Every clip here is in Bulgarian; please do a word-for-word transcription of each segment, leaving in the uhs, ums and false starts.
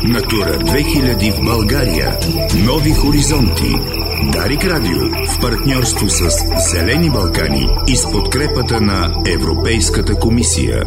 Натура две хиляди в България. Нови хоризонти. Дарик Радио в партньорство с Зелени Балкани и с подкрепата на Европейската комисия.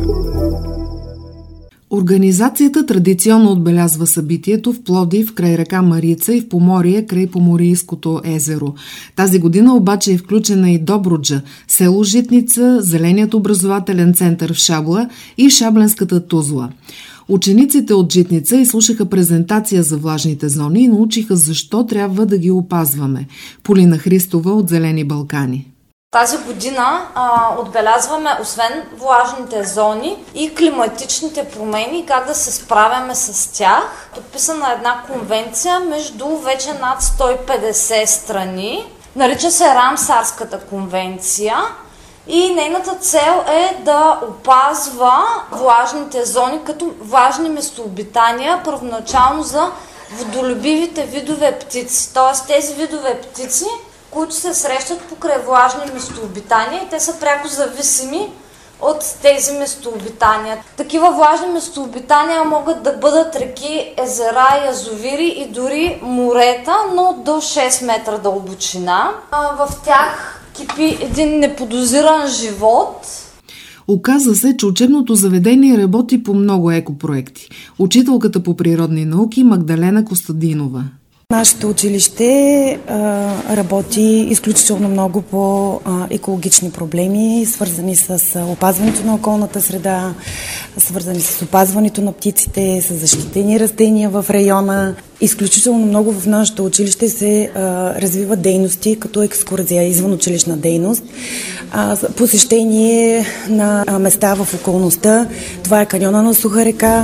Организацията традиционно отбелязва събитието в Пловдив край река Марица и в Поморие край Поморийското езеро. Тази година обаче е включена и Добруджа, село Житница, Зеленият образователен център в Шабла и Шабленската Тузла. Учениците от Житница изслушаха презентация за влажните зони и научиха защо трябва да ги опазваме. Полина Христова от Зелени Балкани. Тази година а, отбелязваме освен влажните зони и климатичните промени, как да се справяме с тях. Подписана една конвенция между вече над сто и петдесет страни. Нарича се Рамсарската конвенция и нейната цел е да опазва влажните зони като важни местообитания, първоначално за водолюбивите видове птици. Т.е. тези видове птици, които се срещат покрай влажни местообитания и те са пряко зависими от тези местообитания. Такива влажни местообитания могат да бъдат реки, езера, язовири и дори морета, но до шест метра дълбочина. В тях кипи един неподозиран живот. Оказа се, че учебното заведение работи по много екопроекти. Учителката по природни науки Магдалена Костадинова. Нашето училище а, работи изключително много по а, екологични проблеми, свързани с а, опазването на околната среда, свързани с опазването на птиците, с защитени растения в района. Изключително много в нашето училище се а, развиват дейности като екскурзия, извънучилищна дейност, а, посещение на а, места в околността. Това е каньона на Суха река,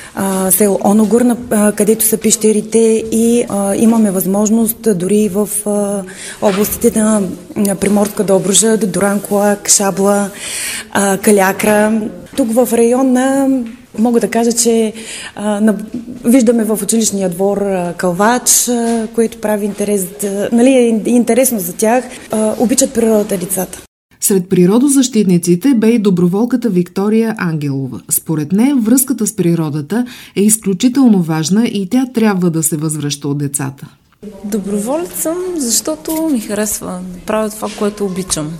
село Оногур, където са пещерите и а, имаме възможност дори в а, областите на, на Приморска Добруджа, Дуранкулак, Шабла, а, Калякра. Тук в района мога да кажа, че а, на, виждаме в училищния двор а, кълвач, а, което прави интерес, а, нали, е интересно за тях. А, обичат природата децата. Сред природозащитниците бе и доброволката Виктория Ангелова. Според нея връзката с природата е изключително важна и тя трябва да се възвръща от децата. Доброволец съм, защото ми харесва да правя това, което обичам.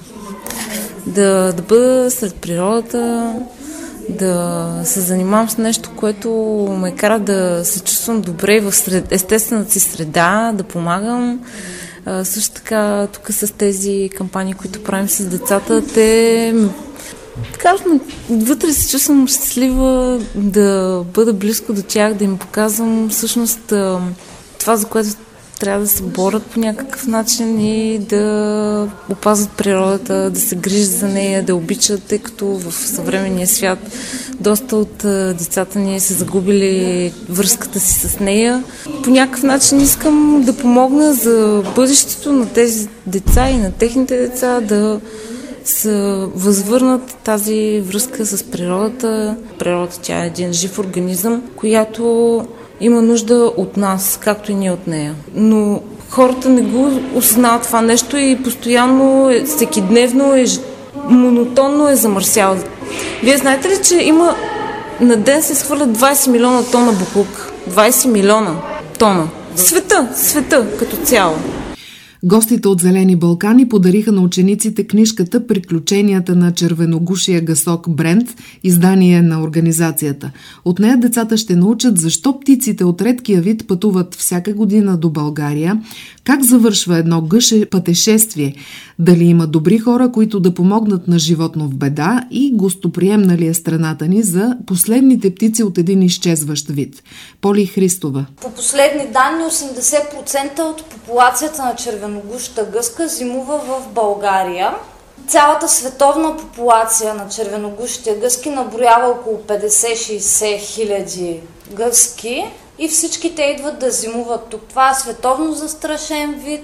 Да, да бъда сред природата, да се занимавам с нещо, което ме кара да се чувствам добре в сред, естествената си среда, да помагам. А, също така, тук с тези кампании, които правим с децата, те така, вътре се чувствам щастлива да бъда близко до тях, да им показвам всъщност това, за което трябва да се борят по някакъв начин и да опазват природата, да се грижат за нея, да обичат, тъй като в съвременния свят доста от децата ни са загубили връзката си с нея. По някакъв начин искам да помогна за бъдещето на тези деца и на техните деца да се възвърнат тази връзка с природата. Природата, тя е един жив организъм, която има нужда от нас, както и ние от нея. Но хората не го осъзнават това нещо и постоянно, всекидневно, е, монотонно е замърсяват. Вие знаете ли, че има на ден се изхвърлят двайсет милиона тона боклук? двайсет милиона тона. Света, света като цяло. Гостите от Зелени Балкани подариха на учениците книжката «Приключенията на червеногушия гъсок Брент», издание на организацията. От нея децата ще научат защо птиците от редкия вид пътуват всяка година до България, как завършва едно гъше пътешествие, дали има добри хора, които да помогнат на животно в беда и гостоприемна ли е страната ни за последните птици от един изчезващ вид. Поли Христова. По последни данни осемдесет процента от популацията на червеногушата гъска зимува в България. Цялата световна популация на червеногушите гъски наброява около петдесет-шейсет хиляди гъски и всички те идват да зимуват тук. Това е световно застрашен вид.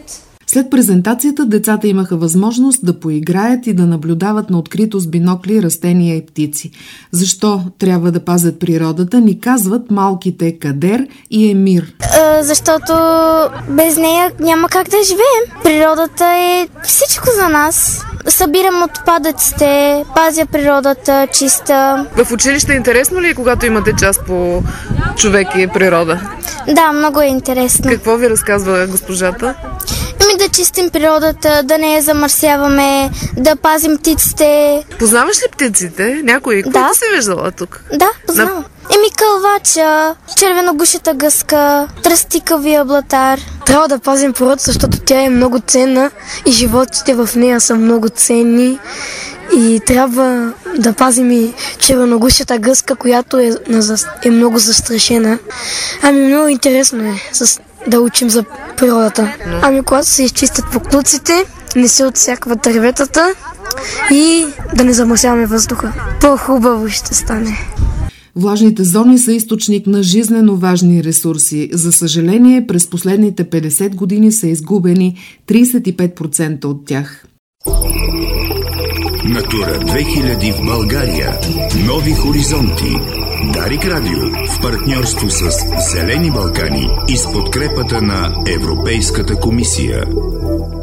След презентацията децата имаха възможност да поиграят и да наблюдават на открито с бинокли растения и птици. Защо трябва да пазят природата, ни казват малките Кадер и Емир. А, защото без нея няма как да живеем. Природата е всичко за нас. Събирам отпадъците, пазя природата чиста. В училище интересно ли е, когато имате част по човек и природа? Да, много е интересно. Какво ви разказва госпожата? Ами да чистим природата, да не я замърсяваме, да пазим птиците. Познаваш ли птиците? Някой? Да. Колко си виждала тук? Да, познавам. На... Еми кълвача, червеногушата гъска, тръстикавия блатар. Трябва да пазим природата, защото тя е много ценна и животите в нея са много ценни. И трябва да пазим и червеногушата гъска, която е, е много застрашена. Ами много интересно е с, да учим за природата. Ами когато се изчистят поклуците, не се отсякват дърветата и да не замърсяваме въздуха. По-хубаво ще стане. Влажните зони са източник на жизнено важни ресурси. За съжаление, през последните петдесет години са изгубени тридесет и пет процента от тях. Натура две хиляди в България. Нови хоризонти. Дарик Радио в партньорство с Зелени Балкани и с подкрепата на Европейската комисия.